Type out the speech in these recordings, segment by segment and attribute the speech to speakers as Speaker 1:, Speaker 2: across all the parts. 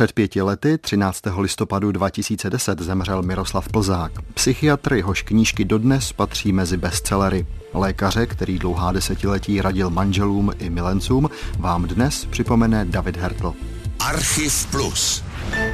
Speaker 1: Před 5 lety, 13. listopadu 2010, zemřel Miroslav Plzák, psychiatr, jehož knížky dodnes patří mezi bestsellery. Lékaře, který dlouhá desetiletí radil manželům i milencům, vám dnes připomene David Hertl.
Speaker 2: Archiv Plus.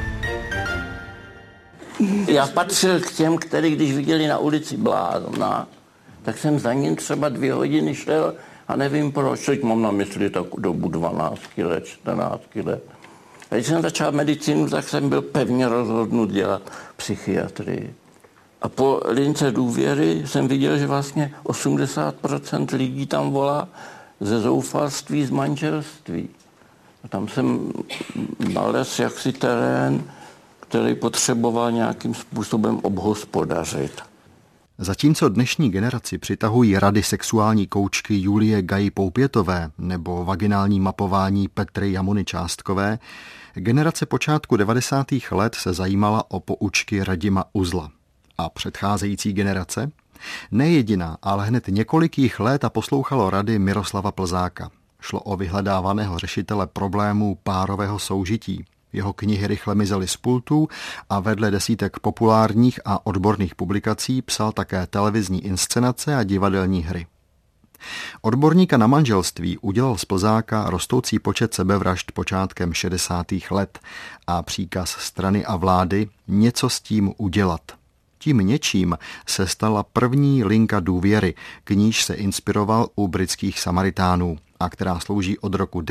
Speaker 3: Já patřil k těm, kteří když viděli na ulici blázna, tak jsem za ním třeba 2 hodiny šel a nevím proč. Teď mám na mysli tak dobu 12 let, 14 let. A když jsem začal medicínu, tak jsem byl pevně rozhodnut dělat psychiatrii. A po lince důvěry jsem viděl, že vlastně 80% lidí tam volá ze zoufalství z manželství. A tam jsem nalez jaksi terén, který potřeboval nějakým způsobem obhospodařit.
Speaker 1: Zatímco dnešní generaci přitahují rady sexuální koučky Julie Gaji Poupětové nebo vaginální mapování Petry Jamuny Částkové, generace počátku 90. let se zajímala o poučky Radima Uzla. A předcházející generace? Ne jediná, ale hned několik jich léta poslouchalo rady Miroslava Plzáka. Šlo o vyhledávaného řešitele problémů párového soužití. Jeho knihy rychle mizely z pultů a vedle desítek populárních a odborných publikací psal také televizní inscenace a divadelní hry. Odborníka na manželství udělal z Plzáka rostoucí počet sebevražd počátkem 60. let a příkaz strany a vlády něco s tím udělat. Tím něčím se stala první linka důvěry, k níž se inspiroval u britských Samaritánů a která slouží od roku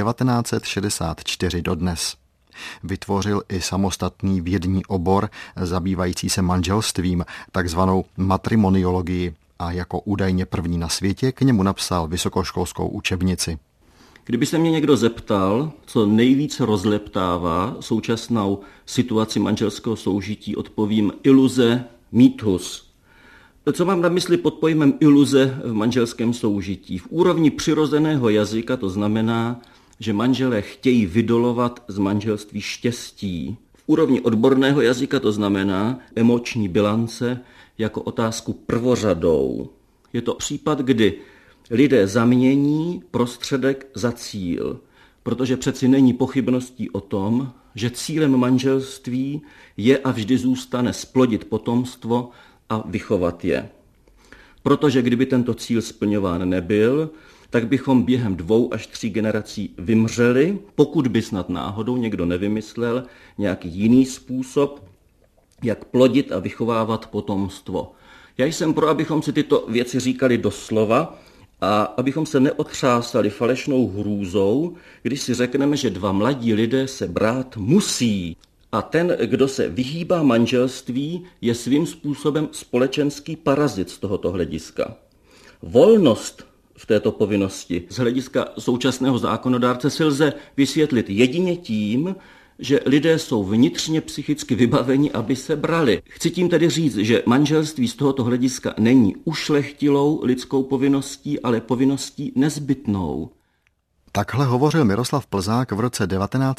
Speaker 1: 1964 dodnes. Vytvořil i samostatný vědní obor zabývající se manželstvím, takzvanou matrimoniologii, a jako údajně první na světě k němu napsal vysokoškolskou učebnici.
Speaker 4: Kdyby se mě někdo zeptal, co nejvíce rozleptává současnou situaci manželského soužití, odpovím iluze, mýtus. Co mám na mysli pod pojmem iluze v manželském soužití? V úrovni přirozeného jazyka to znamená, že manželé chtějí vydolovat z manželství štěstí. V úrovni odborného jazyka to znamená emoční bilance jako otázku prvořadou. Je to případ, kdy lidé zamění prostředek za cíl, protože přeci není pochybností o tom, že cílem manželství je a vždy zůstane splodit potomstvo a vychovat je. Protože kdyby tento cíl splňován nebyl, tak bychom během 2 až 3 generací vymřeli, pokud by snad náhodou někdo nevymyslel nějaký jiný způsob, jak plodit a vychovávat potomstvo. Já jsem pro, abychom si tyto věci říkali doslova a abychom se neotřásali falešnou hrůzou, když si řekneme, že 2 mladí lidé se brát musí. A ten, kdo se vyhýbá manželství, je svým způsobem společenský parazit z tohoto hlediska. Volnost v této povinnosti z hlediska současného zákonodárce se lze vysvětlit jedině tím, že lidé jsou vnitřně psychicky vybaveni, aby se brali. Chci tím tedy říct, že manželství z tohoto hlediska není ušlechtilou lidskou povinností, ale povinností nezbytnou.
Speaker 1: Takhle hovořil Miroslav Plzák v roce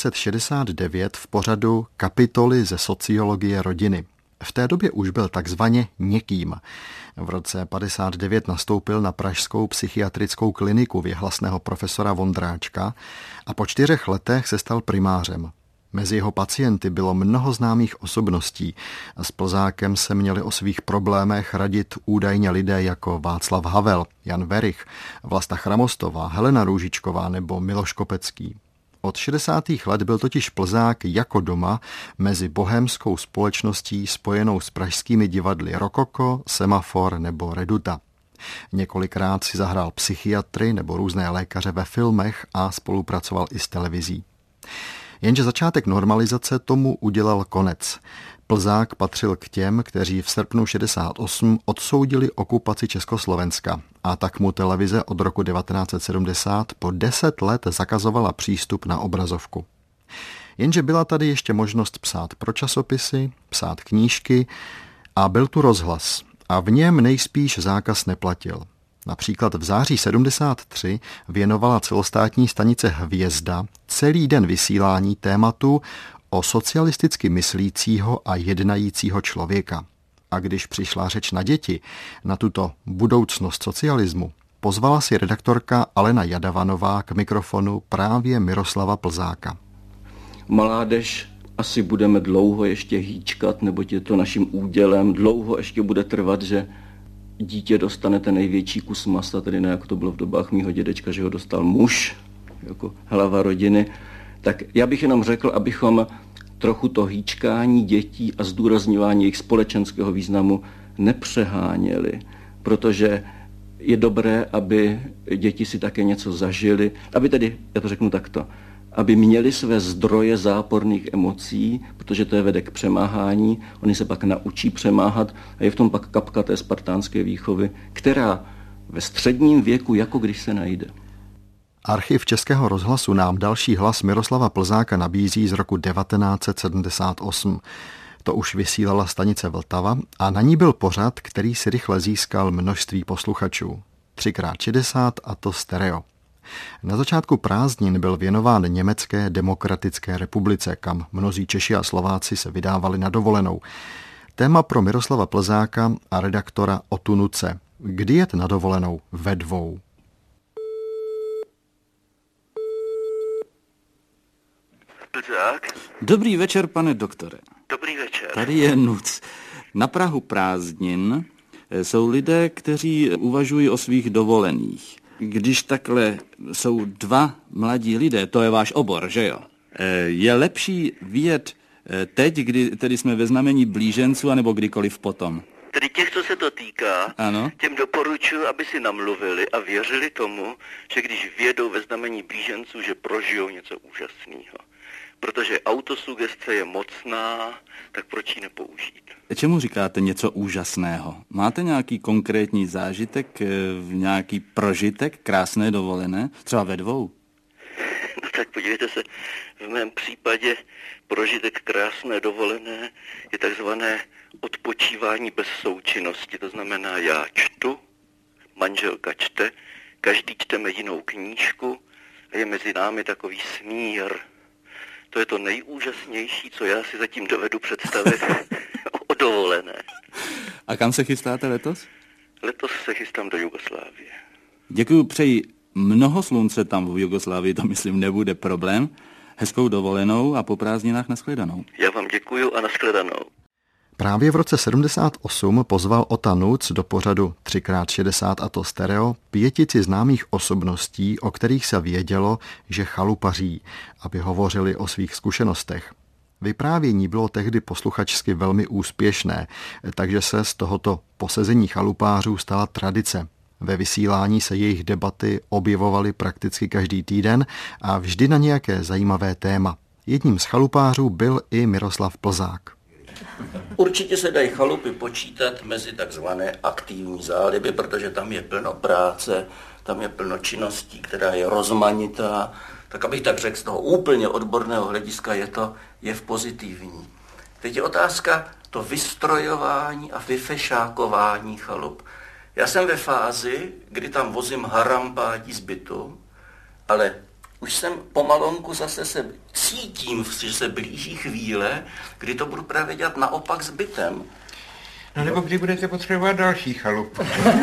Speaker 1: 1969 v pořadu Kapitoly ze sociologie rodiny. V té době už byl takzvaně někým. V roce 59 nastoupil na pražskou psychiatrickou kliniku věhlasného profesora Vondráčka a po 4 letech se stal primářem. Mezi jeho pacienty bylo mnoho známých osobností a s Plzákem se měli o svých problémech radit údajně lidé jako Václav Havel, Jan Werich, Vlasta Chramostová, Helena Růžičková nebo Miloš Kopecký. Od 60. let byl totiž Plzák jako doma mezi bohémskou společností spojenou s pražskými divadly Rokoko, Semafor nebo Reduta. Několikrát si zahrál psychiatry nebo různé lékaře ve filmech a spolupracoval i s televizí. Jenže začátek normalizace tomu udělal konec. Plzák patřil k těm, kteří v srpnu 68 odsoudili okupaci Československa a tak mu televize od roku 1970 po 10 let zakazovala přístup na obrazovku. Jenže byla tady ještě možnost psát pro časopisy, psát knížky a byl tu rozhlas a v něm nejspíš zákaz neplatil. Například v září 73 věnovala celostátní stanice Hvězda celý den vysílání tématu o socialisticky myslícího a jednajícího člověka. A když přišla řeč na děti, na tuto budoucnost socialismu, pozvala si redaktorka Alena Jadavanová k mikrofonu právě Miroslava Plzáka.
Speaker 4: Mládež asi budeme dlouho ještě hýčkat, neboť je to naším údělem. Dlouho ještě bude trvat, že dítě dostane ten největší kus masa, tedy ne, jak to bylo v dobách mýho dědečka, že ho dostal muž, jako hlava rodiny. Tak já bych jenom řekl, abychom trochu to hýčkání dětí a zdůrazňování jejich společenského významu nepřeháněli, protože je dobré, aby děti si také něco zažili, aby tedy, já to řeknu takto, aby měli své zdroje záporných emocí, protože to je vede k přemáhání, oni se pak naučí přemáhat a je v tom pak kapka té spartánské výchovy, která ve středním věku jako když se najde.
Speaker 1: Archiv Českého rozhlasu nám další hlas Miroslava Plzáka nabízí z roku 1978. To už vysílala stanice Vltava a na ní byl pořad, který si rychle získal množství posluchačů. 3x60 a to stereo. Na začátku prázdnin byl věnován Německé demokratické republice, kam mnozí Češi a Slováci se vydávali na dovolenou. Téma pro Miroslava Plzáka a redaktora Otu Nuce. Kdy jet na dovolenou ve dvou?
Speaker 5: Plzák?
Speaker 6: Dobrý večer, pane doktore.
Speaker 5: Dobrý večer.
Speaker 6: Tady je Nuc. Na prahu prázdnin jsou lidé, kteří uvažují o svých dovolených. Když takhle jsou dva mladí lidé, to je váš obor, že jo? Je lepší vyjet teď, kdy tedy jsme ve znamení blíženců, anebo kdykoliv potom?
Speaker 5: Tedy těch, co se to týká,
Speaker 6: ano?
Speaker 5: Těm doporučuji, aby si namluvili a věřili tomu, že když vědou ve znamení blíženců, že prožijou něco úžasného. Protože autosugestce je mocná, tak proč ji nepoužít?
Speaker 6: Čemu říkáte něco úžasného? Máte nějaký konkrétní zážitek, nějaký prožitek krásné dovolené? Třeba ve dvou?
Speaker 5: No tak podívejte se, v mém případě prožitek krásné dovolené je takzvané odpočívání bez součinnosti. To znamená, já čtu, manželka čte, každý čteme jinou knížku a je mezi námi takový smír. To je to nejúžasnější, co já si zatím dovedu představit o dovolené.
Speaker 6: A kam se chystáte letos?
Speaker 5: Letos se chystám do Jugoslávie.
Speaker 6: Děkuju, přeji mnoho slunce tam v Jugoslávii, to myslím nebude problém. Hezkou dovolenou a po prázdninách nashledanou.
Speaker 5: Já vám děkuju a nashledanou.
Speaker 1: Právě v roce 78 pozval Ota Nuc do pořadu 3x60 a to stereo pětici známých osobností, o kterých se vědělo, že chalupaří, aby hovořili o svých zkušenostech. Vyprávění bylo tehdy posluchačsky velmi úspěšné, takže se z tohoto posezení chalupářů stala tradice. Ve vysílání se jejich debaty objevovaly prakticky každý týden a vždy na nějaké zajímavé téma. Jedním z chalupářů byl i Miroslav Plzák.
Speaker 3: Určitě se dají chalupy počítat mezi takzvané aktivní záliby, protože tam je plno práce, tam je plno činností, která je rozmanitá. Tak abych tak řekl, z toho úplně odborného hlediska je v pozitivní. Teď je otázka to vystrojování a vyfešákování chalup. Já jsem ve fázi, kdy tam vozím harampádí z bytu, ale už jsem pomalonku zase se cítím, že se blíží chvíle, kdy to budu právě dělat naopak s bytem.
Speaker 7: No nebo kdy budete potřebovat další chalupu.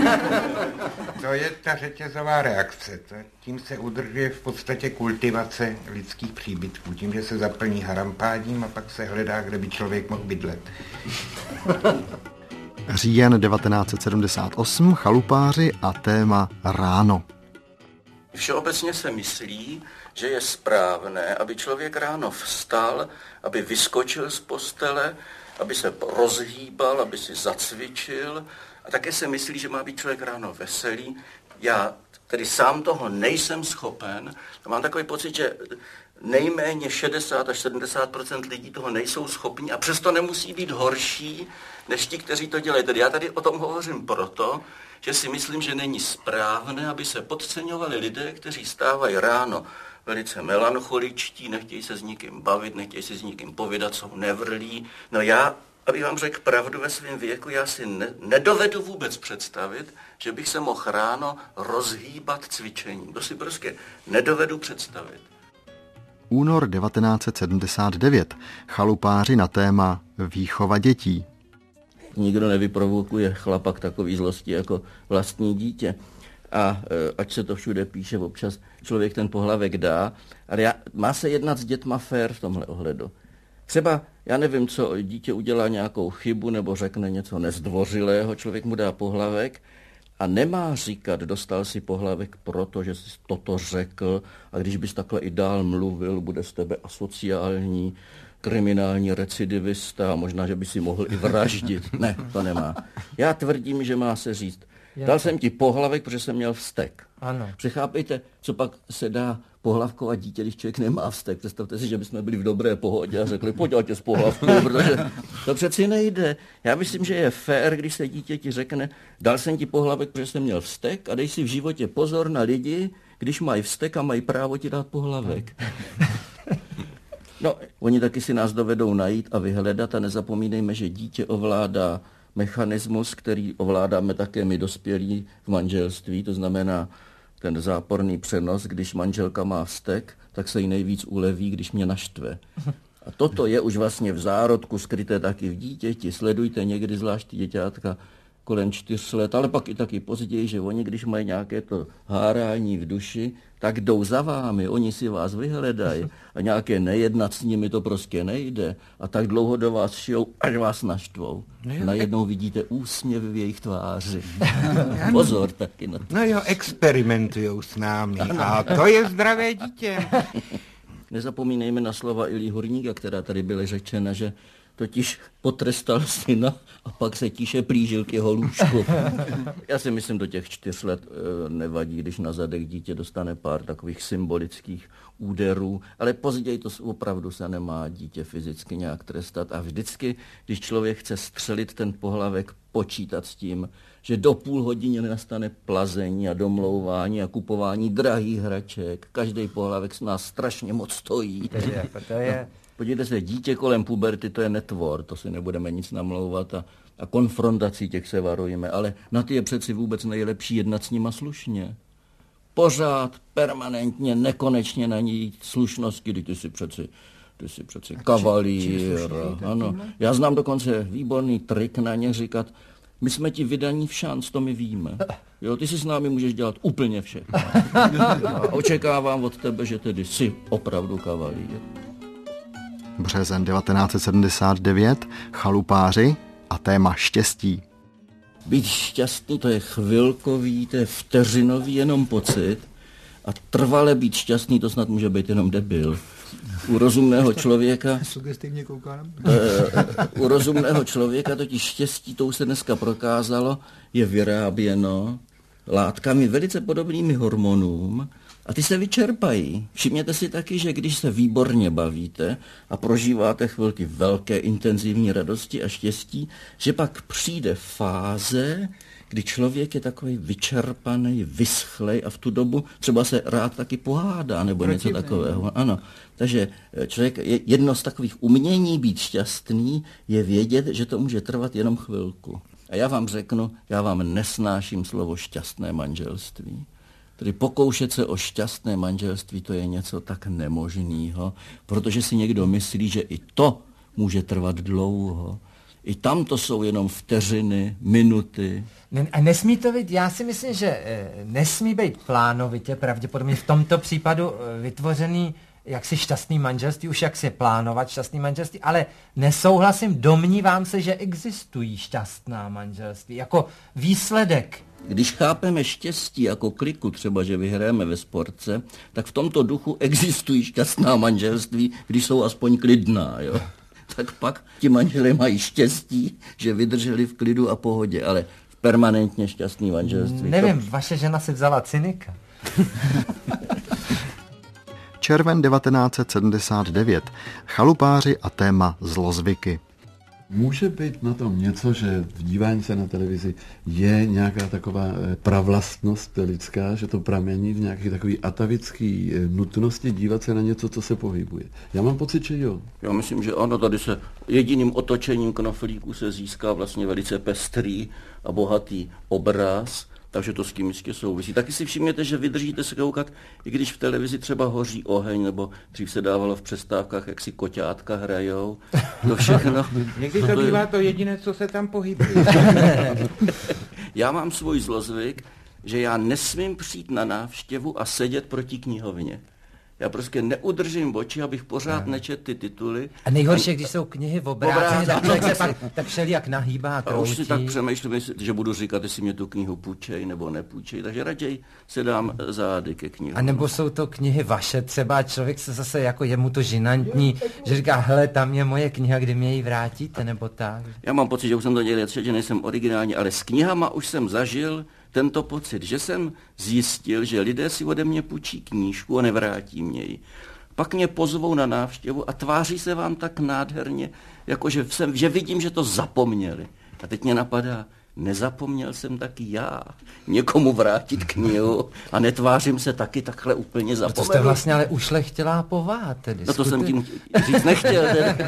Speaker 7: To je ta řetězová reakce. Tím se udržuje v podstatě kultivace lidských příbytků. Tím, že se zaplní harampádím a pak se hledá, kde by člověk mohl bydlet.
Speaker 1: Říjen 1978, chalupáři a téma ráno.
Speaker 3: Všeobecně se myslí, že je správné, aby člověk ráno vstal, aby vyskočil z postele, aby se rozhýbal, aby si zacvičil. A také se myslí, že má být člověk ráno veselý. Já tedy sám toho nejsem schopen. Mám takový pocit, že nejméně 60 až 70% lidí toho nejsou schopni a přesto nemusí být horší než ti, kteří to dělají. Tedy já tady o tom hovořím proto, že si myslím, že není správné, aby se podceňovali lidé, kteří stávají ráno velice melancholičtí, nechtějí se s nikým bavit, nechtějí si s nikým povídat, jsou nevrlí. No já, abych vám řekl pravdu ve svém věku, já si nedovedu vůbec představit, že bych se mohl ráno rozhýbat cvičením. To si prostě nedovedu představit.
Speaker 1: Únor 1979. Chalupáři na téma výchova dětí.
Speaker 4: Nikdo nevyprovokuje chlapa k takový zlosti jako vlastní dítě. A ať se to všude píše, občas člověk ten pohlavek dá, ale má se jednat s dětma fér v tomhle ohledu. Třeba, já nevím, co dítě udělá nějakou chybu nebo řekne něco nezdvořilého, člověk mu dá pohlavek a nemá říkat, dostal si pohlavek proto, že jsi toto řekl a když bys takhle i dál mluvil, bude z tebe asociální, kriminální recidivista a možná, že by si mohl i vraždit. Ne, to nemá. Já tvrdím, že má se říct, dal jsem ti pohlavek, protože jsem měl vztek.
Speaker 8: Ano.
Speaker 4: Přechápejte, co pak se dá pohlavkovat dítě, když člověk nemá vztek. Představte si, že bychom byli v dobré pohodě a řekli, pojď tě s pohlavkou, protože to přeci nejde. Já myslím, že je fér, když se dítě ti řekne, dal jsem ti pohlavek, protože jsem měl vztek a dej si v životě pozor na lidi, když mají vztek a mají právo ti dát pohlavek. No, oni taky si nás dovedou najít a vyhledat a nezapomínejme, že dítě ovládá mechanismus, který ovládáme také my dospělí v manželství, to znamená ten záporný přenos, když manželka má vztek, tak se jí nejvíc uleví, když mě naštve. A toto je už vlastně v zárodku skryté taky v dítěti. Sledujte někdy zvlášť děťátka kolem 4 let, ale pak i taky později, že oni, když mají nějaké to hárání v duši, tak jdou za vámi, oni si vás vyhledají a nějaké nejednat s nimi to prostě nejde a tak dlouho do vás šijou, až vás naštvou. Najednou vidíte úsměv v jejich tváři. Pozor taky na to.
Speaker 7: No jo, experimentujou s námi a to je zdravé dítě.
Speaker 4: Nezapomínejme na slova Ilí Hurníka, která tady byla řečena, že totiž potrestal syna a pak se tiše plížil k jeho lůžku. Já si myslím, do těch 4 let nevadí, když na zadek dítě dostane pár takových symbolických úderů, ale později to opravdu se nemá dítě fyzicky nějak trestat a vždycky, když člověk chce střelit ten pohlavek, počítat s tím, že do půl hodiny nastane plazení a domlouvání a kupování drahých hraček. Každý pohlavek s nás strašně moc stojí.
Speaker 8: To je...
Speaker 4: Podívejte se, dítě kolem puberty, to je netvor, to si nebudeme nic namlouvat a konfrontací těch se varujeme, ale na ty je přeci vůbec nejlepší jednat s nima slušně. Pořád, permanentně, nekonečně na ní slušnosti, když ty jsi přeci kavalír. Ano. Já znám dokonce výborný trik na ně říkat, my jsme ti vydaní v šanc, to my víme. Jo, ty si s námi můžeš dělat úplně všechno. A očekávám od tebe, že tedy jsi opravdu kavalír.
Speaker 1: Březen 1979, chalupáři a téma štěstí.
Speaker 4: Být šťastný, to je chvilkový, to je vteřinový jenom pocit a trvale být šťastný, to snad může být jenom debil. U rozumného člověka...
Speaker 9: Sugestivně koukám.
Speaker 4: U rozumného člověka totiž štěstí, to už se dneska prokázalo, je vyráběno látkami velice podobnými hormonům, a ty se vyčerpají. Všimněte si taky, že když se výborně bavíte a prožíváte chvilky velké intenzivní radosti a štěstí, že pak přijde fáze, kdy člověk je takový vyčerpaný, vyschlej a v tu dobu třeba se rád taky pohádá nebo něco takového. Ano. Takže člověk, jedno z takových umění být šťastný je vědět, že to může trvat jenom chvilku. A já vám řeknu, já vám nesnáším slovo šťastné manželství. Tedy pokoušet se o šťastné manželství, to je něco tak nemožného, protože si někdo myslí, že i to může trvat dlouho. I tam to jsou jenom vteřiny, minuty.
Speaker 8: A nesmí to být, já si myslím, že nesmí být plánovitě, pravděpodobně v tomto případu vytvořený jaksi šťastný manželství, už jak si plánovat šťastný manželství, ale nesouhlasím, domnívám se, že existují šťastná manželství, jako výsledek.
Speaker 4: Když chápeme štěstí jako kliku, třeba že vyhrajeme ve sportce, tak v tomto duchu existují šťastná manželství, když jsou aspoň klidná, jo. Tak pak ti manželé mají štěstí, že vydrželi v klidu a pohodě, ale v permanentně šťastný manželství.
Speaker 8: Nevím, vaše žena si vzala cynika.
Speaker 1: Červen 1979. Chalupáři a téma zlozvyky.
Speaker 10: Může být na tom něco, že v dívání se na televizi je nějaká taková pravlastnost lidská, že to pramení v nějaké takové atavické nutnosti dívat se na něco, co se pohybuje. Já mám pocit, že jo.
Speaker 4: Já myslím, že ano, tady se jediným otočením knoflíku se získá vlastně velice pestrý a bohatý obraz, takže to s tím jistě souvisí. Taky si všimněte, že vydržíte se koukat, i když v televizi třeba hoří oheň, nebo dřív se dávalo v přestávkách, jak si koťátka hrajou. To všechno.
Speaker 7: Někdy to bývá to jediné, co se tam pohybuje.
Speaker 4: Já mám svůj zlozvyk, že já nesmím přijít na návštěvu a sedět proti knihovně. Já prostě neudržím oči, abych pořád nečet ty tituly.
Speaker 8: A nejhorší, když jsou knihy v obráceně, tak člověk se pak tak všelijak nahýbá, kroutí.
Speaker 4: A už si tak přemýšlím, že budu říkat, jestli mě tu knihu půjčej nebo nepůjčej, takže raději se dám zády ke knihu.
Speaker 8: A nebo jsou to knihy vaše třeba, člověk se zase jako je mu to žinantní, že říká, hele, tam je moje kniha, kdy mě ji vrátíte, nebo tak.
Speaker 4: Já mám pocit, že už jsem to někdy že nejsem originální, ale s knihama už jsem zažil tento pocit, že jsem zjistil, že lidé si ode mě půjčí knížku a nevrátí mě ji. Pak mě pozvou na návštěvu a tváří se vám tak nádherně, jako že vidím, že to zapomněli. A teď mě napadá, nezapomněl jsem taky já někomu vrátit knihu a netvářím se taky takhle úplně zapomněl.
Speaker 8: To jste vlastně ale ušlechtilá povaha tedy.
Speaker 4: No to jsem tím říct nechtěl.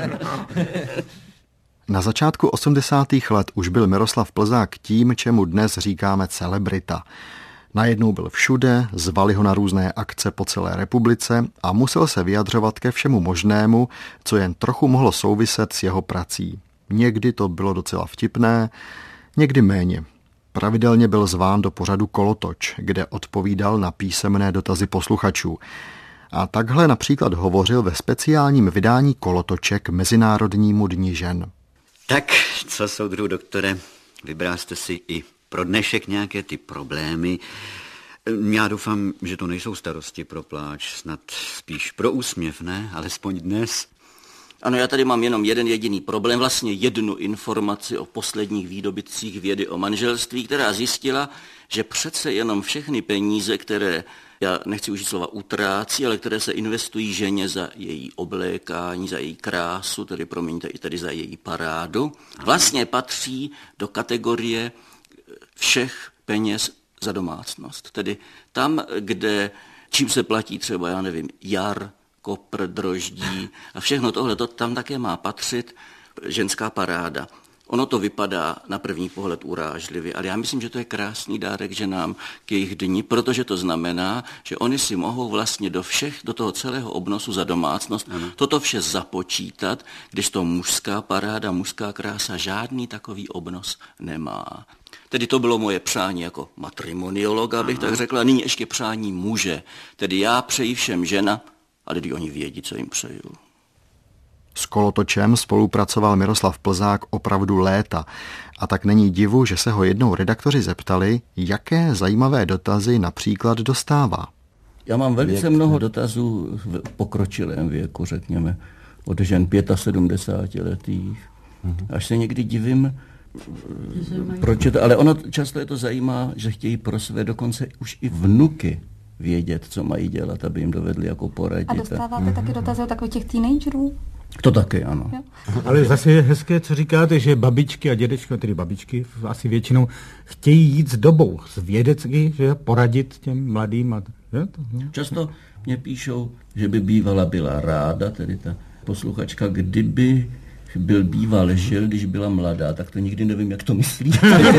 Speaker 1: Na začátku 80. let už byl Miroslav Plzák tím, čemu dnes říkáme celebrita. Najednou byl všude, zvali ho na různé akce po celé republice a musel se vyjadřovat ke všemu možnému, co jen trochu mohlo souviset s jeho prací. Někdy to bylo docela vtipné, někdy méně. Pravidelně byl zván do pořadu Kolotoč, kde odpovídal na písemné dotazy posluchačů. A takhle například hovořil ve speciálním vydání Kolotoče k Mezinárodnímu dni žen.
Speaker 9: Tak, co soudruhu doktore, vybral jste si i pro dnešek nějaké ty problémy. Já doufám, že to nejsou starosti pro pláč, snad spíš pro úsměv, ne? Alespoň dnes.
Speaker 4: Ano, já tady mám jenom jeden jediný problém, vlastně jednu informaci o posledních výdobytcích vědy o manželství, která zjistila, že přece jenom všechny peníze, které, já nechci užít slova utrácí, ale které se investují ženě za její oblékání, za její krásu, tedy promiňte, i tedy za její parádu, vlastně patří do kategorie všech peněz za domácnost. Tedy tam, kde čím se platí třeba, já nevím, jar, kopr, droždí a všechno tohle, tam také má patřit ženská paráda. Ono to vypadá na první pohled urážlivě, ale já myslím, že to je krásný dárek ženám k jejich dni, protože to znamená, že oni si mohou vlastně do toho celého obnosu za domácnost toto vše započítat, když to mužská paráda, mužská krása žádný takový obnos nemá. Tedy to bylo moje přání jako matrimoniologa, bych tak řekla, nyní ještě přání muže. Tedy já přeji všem žena, ale když oni vědí, co jim přeju.
Speaker 1: S Kolotočem spolupracoval Miroslav Plzák opravdu léta a tak není divu, že se ho jednou redaktoři zeptali, jaké zajímavé dotazy například dostává.
Speaker 4: Já mám velice mnoho dotazů v pokročilém věku, řekněme, od žen 75 letých. Až se někdy divím, proč je to, ale ono často je to zajímá, že chtějí pro své dokonce už i vnuky vědět, co mají dělat, aby jim dovedli jako poradit.
Speaker 11: A dostáváte taky dotazy od takových těch teenagerů?
Speaker 4: To taky, ano.
Speaker 12: Ale zase je hezké, co říkáte, že babičky a dědečka, tedy babičky asi většinou chtějí jít s dobou, s vědecky, že poradit těm mladým.
Speaker 4: Často mě píšou, že by bývala byla ráda, tedy ta posluchačka, kdyby byl býval žil, když byla mladá, tak to nikdy nevím, jak to myslí.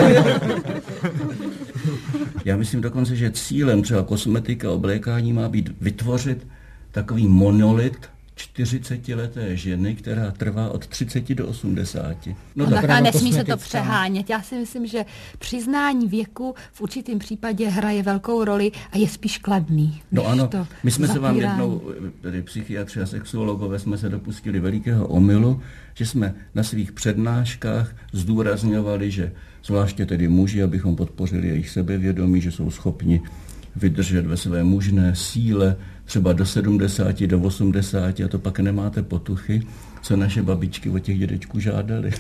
Speaker 4: Já myslím dokonce, že cílem třeba kosmetika, oblékání má být vytvořit takový monolit 40leté ženy, která trvá od 30 do 80.
Speaker 13: No tak a nesmí se to přehánět. Já si myslím, že přiznání věku v určitém případě hraje velkou roli a je spíš kladný.
Speaker 4: No ano, my jsme se vám jednou, tedy psychiatři a sexuologové, jsme se dopustili velikého omylu, že jsme na svých přednáškách zdůrazňovali, že zvláště tedy muži, abychom podpořili jejich sebevědomí, že jsou schopni vydržet ve své mužné síle třeba do 70, do 80 a to pak nemáte potuchy, co naše babičky od těch dědečků žádali.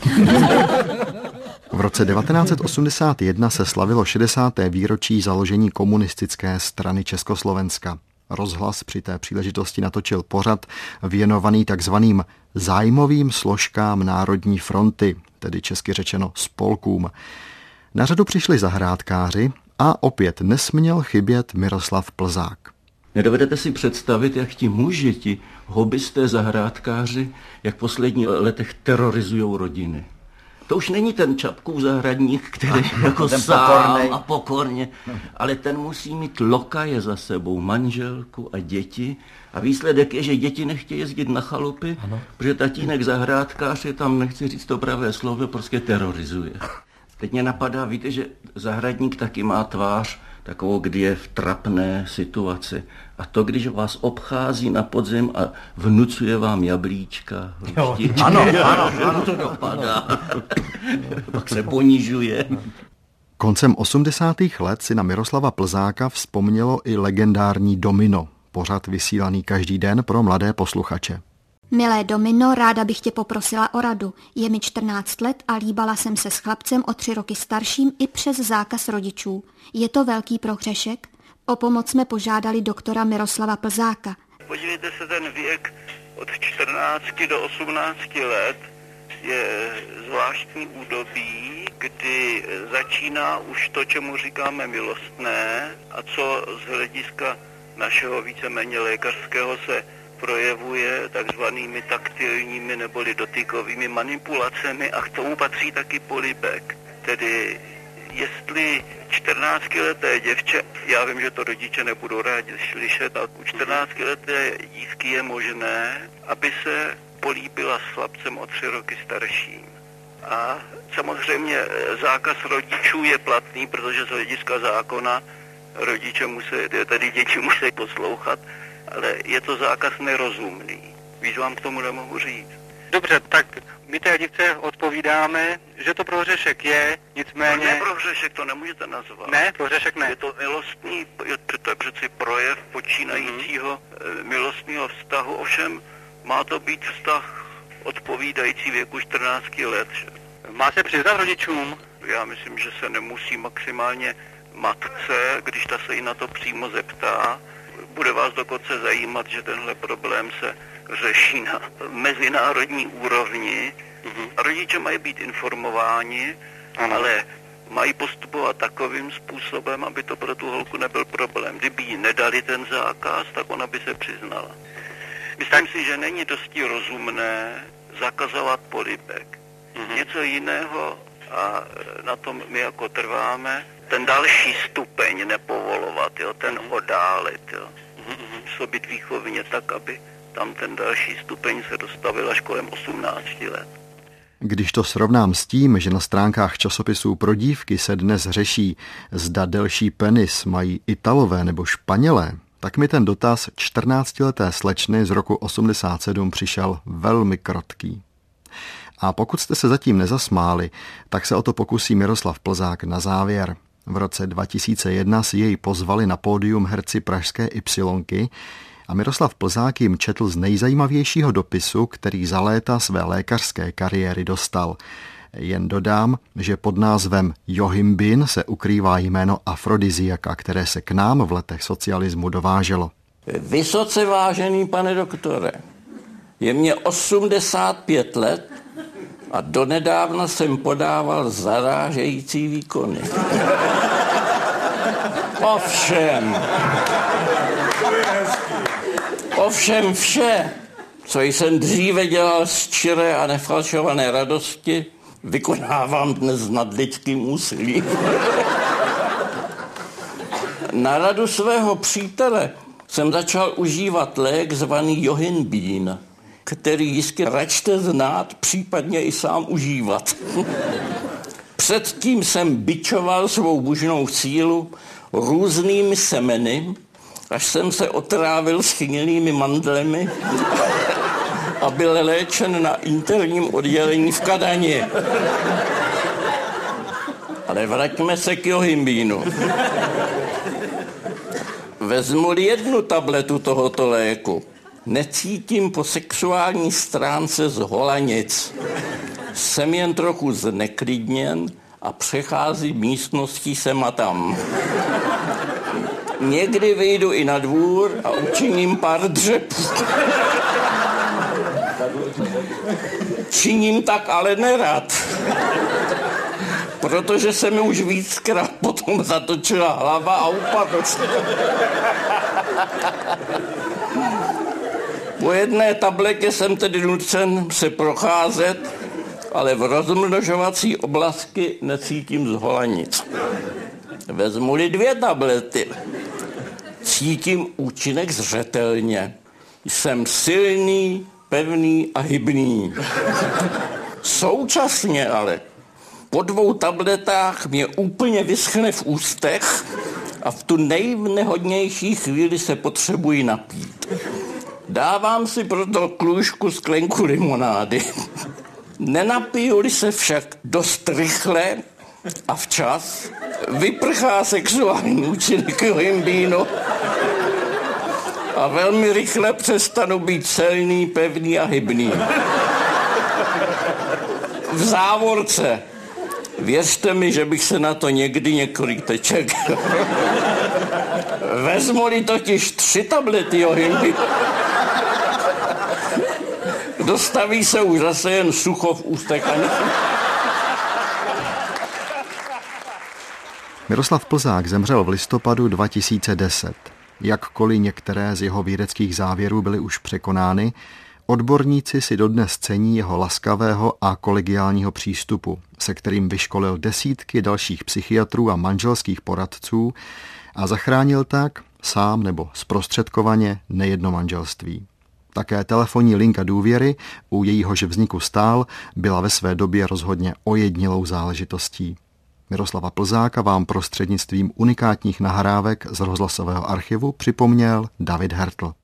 Speaker 1: V roce 1981 se slavilo 60. výročí založení komunistické strany Československa. Rozhlas při té příležitosti natočil pořad věnovaný takzvaným zájmovým složkám Národní fronty, tedy česky řečeno spolkům. Na řadu přišli zahrádkáři a opět nesměl chybět Miroslav Plzák.
Speaker 4: Nedovedete si představit, jak ti muži, ti hobbysté zahrádkáři, jak v posledních letech terorizují rodiny. To už není ten Čapkův zahradník, který jako sám a pokorně, ale ten musí mít lokaje za sebou, manželku a děti. A výsledek je, že děti nechtějí jezdit na chalupy, protože tatínek zahrádkář je tam, nechci říct to pravé slovo, prostě terorizuje. Teď mě napadá, víte, že zahradník taky má tvář takovou, kdy je v trapné situaci. A to, když vás obchází na podzim a vnucuje vám jablíčka, hruštičky, ano, to dopadá. Pak se ponižuje.
Speaker 1: Koncem 80. let si na Miroslava Plzáka vzpomnělo i legendární Domino, pořad vysílaný každý den pro mladé posluchače.
Speaker 14: Milé Domino, ráda bych tě poprosila o radu. Je mi 14 let a líbala jsem se s chlapcem o 3 roky starším i přes zákaz rodičů. Je to velký prohřešek? O pomoc jsme požádali doktora Miroslava Plzáka.
Speaker 5: Podívejte se, ten věk od 14 do 18 let je zvláštní údobí, kdy začíná už to, čemu říkáme milostné a co z hlediska našeho víceméně lékařského se projevuje takzvanými taktilními neboli dotykovými manipulacemi a k tomu patří taky polibek. Tedy jestli 14leté děvče, já vím, že to rodiče nebudou rádi slyšet, ale u 14leté dívky je možné, aby se políbila s chlapcem o 3 roky starším. A samozřejmě zákaz rodičů je platný, protože z hlediska zákona rodiče tedy děti musí poslouchat, ale je to zákaz nerozumný. Víc vám k tomu nemohu říct.
Speaker 15: Dobře, tak my té dívce odpovídáme, že to prohřešek je, nicméně...
Speaker 5: To ne prohřešek, to nemůžete nazvat.
Speaker 15: Ne, prohřešek ne.
Speaker 5: Je to milostný, to je přeci projev počínajícího milostného vztahu, ovšem má to být vztah odpovídající věku 14 let.
Speaker 15: Má se přiznat rodičům?
Speaker 5: Já myslím, že se nemusí, maximálně matce, když ta se jí na to přímo zeptá. Bude vás dokonce zajímat, že tenhle problém se řeší na mezinárodní úrovni. Rodiče mají být informováni, ale mají postupovat takovým způsobem, aby to pro tu holku nebyl problém. Kdyby jí nedali ten zákaz, tak ona by se přiznala. Myslím si, že není dosti rozumné zakazovat polibek. Něco jiného, a na tom my jako trváme, ten další stupeň nepovolovat, jo, ten oddálit. Jo. Působit výchovně tak, aby tam ten další stupeň se dostavil až kolem 18 let.
Speaker 1: Když to srovnám s tím, že na stránkách časopisů pro dívky se dnes řeší, zda delší penis mají Italové nebo Španělé, tak mi ten dotaz 14leté slečny z roku 87 přišel velmi krotký. A pokud jste se zatím nezasmáli, tak se o to pokusí Miroslav Plzák na závěr. V roce 2001 si jej pozvali na pódium herci pražské Ypsilonky a Miroslav Plzák jim četl z nejzajímavějšího dopisu, který za léta své lékařské kariéry dostal. Jen dodám, že pod názvem Johimbin se ukrývá jméno afrodiziaka, které se k nám v letech socialismu dováželo.
Speaker 3: Vysoce vážený pane doktore, je mě 85 let a donedávna jsem podával zarážející výkony. Ovšem vše, co jsem dříve dělal z čiré a nefalšované radosti, vykonávám dnes s nadlidským úsilím. Na radu svého přítele jsem začal užívat lék zvaný Johimbin, který jistě račte znát, případně i sám užívat. Předtím jsem bičoval svou bužnou sílu různými semeny, až jsem se otrávil schnilými mandlemi a byl léčen na interním oddělení v Kadani. Ale vraťme se k Johimbínu. Vezmu-li 1 tabletu tohoto léku, necítím po sexuální stránce zhola nic. Jsem jen trochu zneklidněn a přechází místností sem a tam. Někdy vyjdu i na dvůr a učiním pár dřepů. Činím tak ale nerad, protože se mi už víckrát potom zatočila hlava a upadl. Po 1 tabletě jsem tedy nucen se procházet, ale v rozmnožovací oblasti necítím zhola nic. Vezmu-li 2 tablety, cítím účinek zřetelně. Jsem silný, pevný a hybný. Současně ale po 2 tabletách mě úplně vyschne v ústech a v tu nejnehodnější chvíli se potřebuji napít. Dávám si proto klůžku sklenku limonády. Nenapiju-li se však dost rychle a včas, vyprchá sexuální účinek johimbínu a velmi rychle přestanu být celný, pevný a hybný. V závorce. Věřte mi, že bych se na to někdy několik teček. Vezmu-li totiž 3 tablety johimbínu, dostaví se už zase jen sucho v ústech.
Speaker 1: Miroslav Plzák zemřel v listopadu 2010. Jakkoliv některé z jeho vědeckých závěrů byly už překonány, odborníci si dodnes cení jeho laskavého a kolegiálního přístupu, se kterým vyškolil desítky dalších psychiatrů a manželských poradců a zachránil tak, sám nebo zprostředkovaně, nejedno manželství. Také telefonní linka důvěry, u jejíhož vzniku stál, byla ve své době rozhodně ojedinělou záležitostí. Miroslava Plzáka vám prostřednictvím unikátních nahrávek z rozhlasového archivu připomněl David Hertl.